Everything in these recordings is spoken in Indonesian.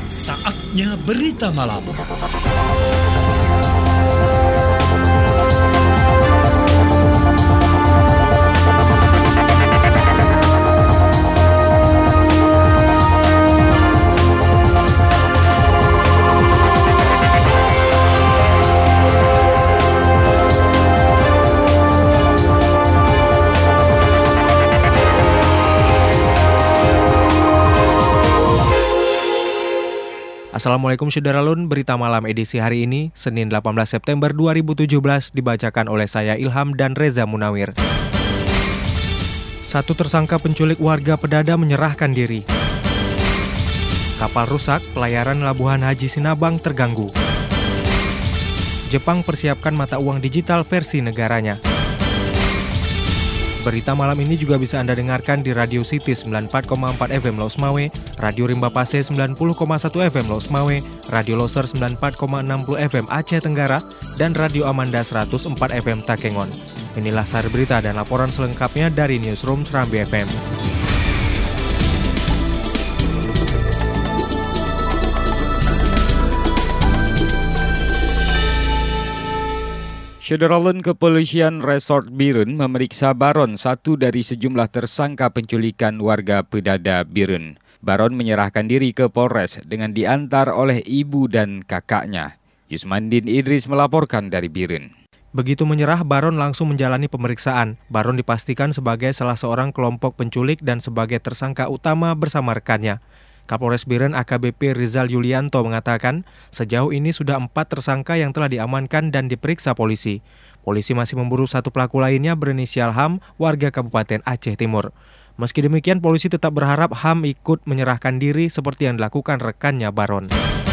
Saatnya berita malam. Assalamualaikum Syederalun, berita malam edisi hari ini, Senin 18 September 2017, dibacakan oleh saya Ilham dan Reza Munawir. Satu tersangka penculik warga Pedada menyerahkan diri. Kapal rusak, pelayaran Labuhan Haji Sinabang terganggu. Jepang persiapkan mata uang digital versi negaranya. Berita malam ini juga bisa Anda dengarkan di Radio City 94,4 FM Los Mawe, Radio Rimba Pase 90,1 FM Los Mawe, Radio Loser 94,60 FM Aceh Tenggara, dan Radio Amanda 104 FM Takengon. Inilah sari berita dan laporan selengkapnya dari Newsroom Serambi FM. Syederalun Kepolisian Resort Biren memeriksa Baron, satu dari sejumlah tersangka penculikan warga Pedada Biren. Baron menyerahkan diri ke Polres dengan diantar oleh ibu dan kakaknya. Yusmandin Idris melaporkan dari Biren. Begitu menyerah, Baron langsung menjalani pemeriksaan. Baron dipastikan sebagai salah seorang kelompok penculik dan sebagai tersangka utama bersama rekannya. Kapolres Biren AKBP Rizal Yulianto mengatakan, sejauh ini sudah 4 tersangka yang telah diamankan dan diperiksa polisi. Polisi masih memburu satu pelaku lainnya berinisial Ham, warga Kabupaten Aceh Timur. Meski demikian, polisi tetap berharap Ham ikut menyerahkan diri seperti yang dilakukan rekannya Baron.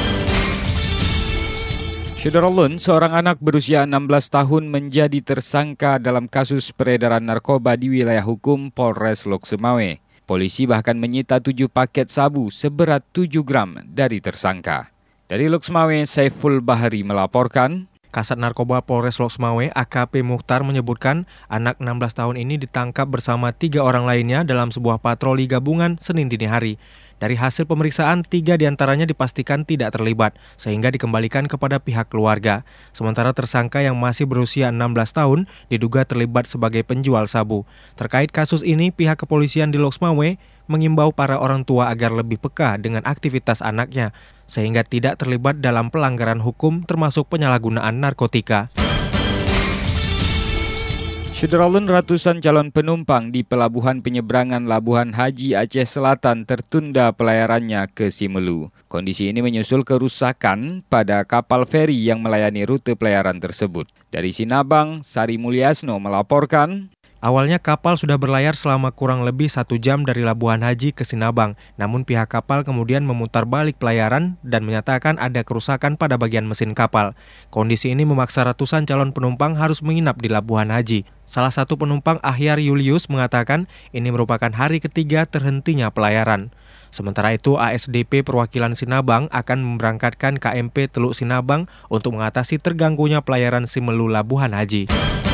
Syederalun, seorang anak berusia 16 tahun menjadi tersangka dalam kasus peredaran narkoba di wilayah hukum Polres Lok Sumawe. Polisi bahkan menyita 7 paket sabu seberat 7 gram dari tersangka. Dari Lok Sumawe, Saiful Bahari melaporkan. Kasat Narkoba Polres Lok Sumawe AKP Mukhtar menyebutkan anak 16 tahun ini ditangkap bersama 3 orang lainnya dalam sebuah patroli gabungan Senin dini hari. Dari hasil pemeriksaan, 3 diantaranya dipastikan tidak terlibat, sehingga dikembalikan kepada pihak keluarga. Sementara tersangka yang masih berusia 16 tahun diduga terlibat sebagai penjual sabu. Terkait kasus ini, pihak kepolisian di Lok Sumawe mengimbau para orang tua agar lebih peka dengan aktivitas anaknya, sehingga tidak terlibat dalam pelanggaran hukum termasuk penyalahgunaan narkotika. Syederalun, ratusan calon penumpang di Pelabuhan Penyeberangan Labuhan Haji Aceh Selatan tertunda pelayarannya ke Simelu. Kondisi ini menyusul kerusakan pada kapal feri yang melayani rute pelayaran tersebut. Dari Sinabang, Sari Mulyasno melaporkan. Awalnya kapal sudah berlayar selama kurang lebih 1 jam dari Labuhan Haji ke Sinabang. Namun pihak kapal kemudian memutar balik pelayaran dan menyatakan ada kerusakan pada bagian mesin kapal. Kondisi ini memaksa ratusan calon penumpang harus menginap di Labuhan Haji. Salah satu penumpang Ahyar Julius mengatakan ini merupakan hari ketiga terhentinya pelayaran. Sementara itu, ASDP Perwakilan Sinabang akan memberangkatkan KMP Teluk Sinabang untuk mengatasi terganggunya pelayaran Simelu Labuhan Haji.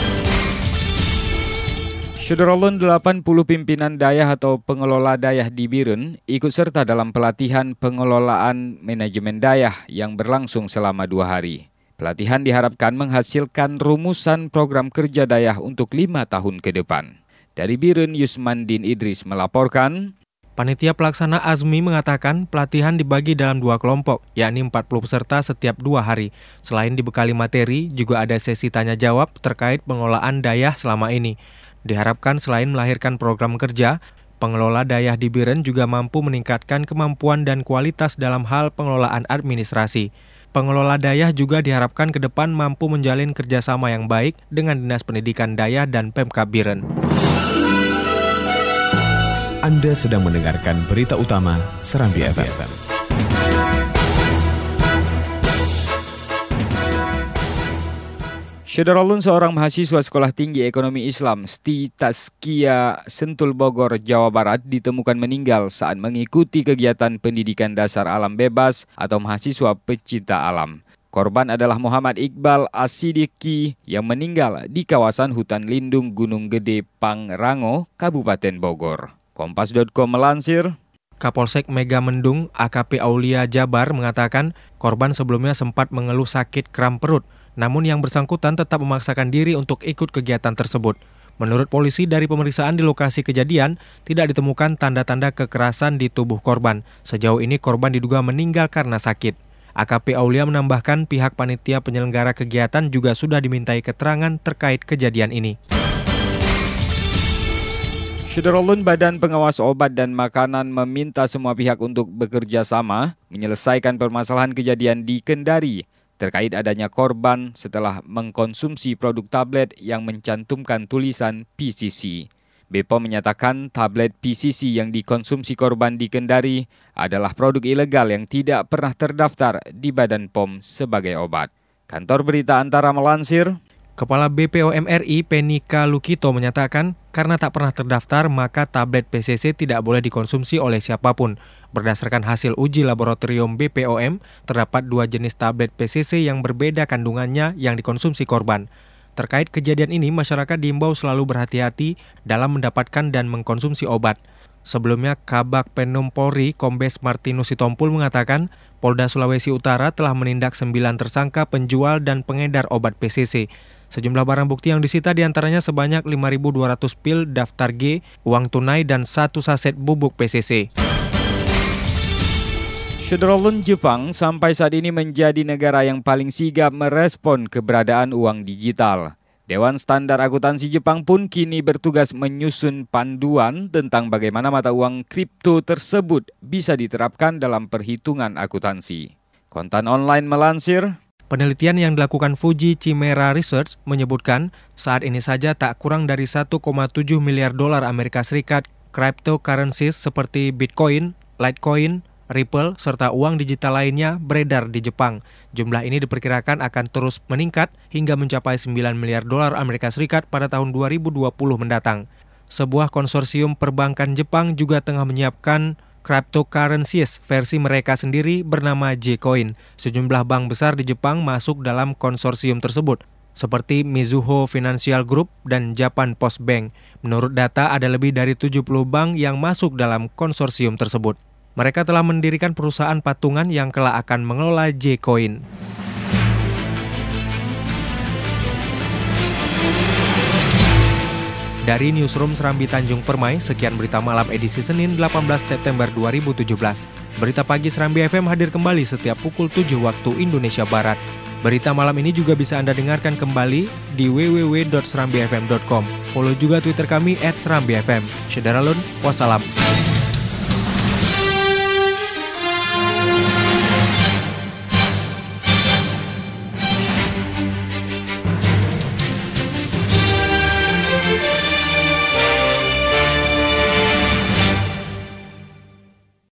Syederalun, 80 pimpinan dayah atau pengelola dayah di Biren ikut serta dalam pelatihan pengelolaan manajemen dayah yang berlangsung selama 2 hari. Pelatihan diharapkan menghasilkan rumusan program kerja dayah untuk 5 tahun ke depan. Dari Biren, Yusmandin Idris melaporkan. Panitia Pelaksana Azmi mengatakan pelatihan dibagi dalam 2 kelompok, yakni 40 peserta setiap 2 hari. Selain dibekali materi, juga ada sesi tanya-jawab terkait pengelolaan dayah selama ini. Diharapkan selain melahirkan program kerja, pengelola dayah di Biren juga mampu meningkatkan kemampuan dan kualitas dalam hal pengelolaan administrasi. Pengelola dayah juga diharapkan ke depan mampu menjalin kerjasama yang baik dengan Dinas Pendidikan Dayah dan Pemkab Biren. Anda sedang mendengarkan berita utama Serambi FM. Syederalun, seorang mahasiswa Sekolah Tinggi Ekonomi Islam Sti Tazkiyah Sentul Bogor, Jawa Barat ditemukan meninggal saat mengikuti kegiatan pendidikan dasar alam bebas atau mahasiswa pecinta alam. Korban adalah Muhammad Iqbal As-Siddiqi yang meninggal di kawasan hutan lindung Gunung Gede Pangrango, Kabupaten Bogor. Kompas.com melansir. Kapolsek Megamendung AKP Aulia Jabar mengatakan korban sebelumnya sempat mengeluh sakit kram perut, namun yang bersangkutan tetap memaksakan diri untuk ikut kegiatan tersebut. Menurut polisi, dari pemeriksaan di lokasi kejadian, tidak ditemukan tanda-tanda kekerasan di tubuh korban. Sejauh ini korban diduga meninggal karena sakit. AKP Aulia menambahkan pihak panitia penyelenggara kegiatan juga sudah dimintai keterangan terkait kejadian ini. Syederolun Badan Pengawas Obat dan Makanan meminta semua pihak untuk bekerja sama menyelesaikan permasalahan kejadian di Kendari terkait adanya korban setelah mengkonsumsi produk tablet yang mencantumkan tulisan PCC. BPOM menyatakan tablet PCC yang dikonsumsi korban di Kendari adalah produk ilegal yang tidak pernah terdaftar di Badan POM sebagai obat. Kantor Berita Antara melansir, Kepala BPOM RI Penika Lukito menyatakan karena tak pernah terdaftar maka tablet PCC tidak boleh dikonsumsi oleh siapapun. Berdasarkan hasil uji laboratorium BPOM, terdapat 2 jenis tablet PCC yang berbeda kandungannya yang dikonsumsi korban. Terkait kejadian ini, masyarakat diimbau selalu berhati-hati dalam mendapatkan dan mengkonsumsi obat. Sebelumnya, Kabak Penum Polri Kombes Martinus Sitompul mengatakan Polda Sulawesi Utara telah menindak 9 tersangka penjual dan pengedar obat PCC. Sejumlah barang bukti yang disita diantaranya sebanyak 5.200 pil daftar G, uang tunai, dan 1 saset bubuk PCC. Syederolun Jepang sampai saat ini menjadi negara yang paling sigap merespon keberadaan uang digital. Dewan Standar Akuntansi Jepang pun kini bertugas menyusun panduan tentang bagaimana mata uang kripto tersebut bisa diterapkan dalam perhitungan akuntansi. Kontan online melansir, penelitian yang dilakukan Fuji Chimera Research menyebutkan saat ini saja tak kurang dari 1,7 miliar dolar Amerika Serikat cryptocurrencies seperti Bitcoin, Litecoin, Ripple, serta uang digital lainnya beredar di Jepang. Jumlah ini diperkirakan akan terus meningkat hingga mencapai 9 miliar dolar Amerika Serikat pada tahun 2020 mendatang. Sebuah konsorsium perbankan Jepang juga tengah menyiapkan cryptocurrencies versi mereka sendiri bernama J-Coin. Sejumlah bank besar di Jepang masuk dalam konsorsium tersebut, seperti Mizuho Financial Group dan Japan Post Bank. Menurut data, ada lebih dari 70 bank yang masuk dalam konsorsium tersebut. Mereka telah mendirikan perusahaan patungan yang kelak akan mengelola J-Coin. Dari Newsroom Serambi Tanjung Permai, sekian berita malam edisi Senin 18 September 2017. Berita pagi Serambi FM hadir kembali setiap pukul 7 waktu Indonesia Barat. Berita malam ini juga bisa Anda dengarkan kembali di www.serambifm.com. Follow juga Twitter kami @serambifm. Syederalun, wassalam.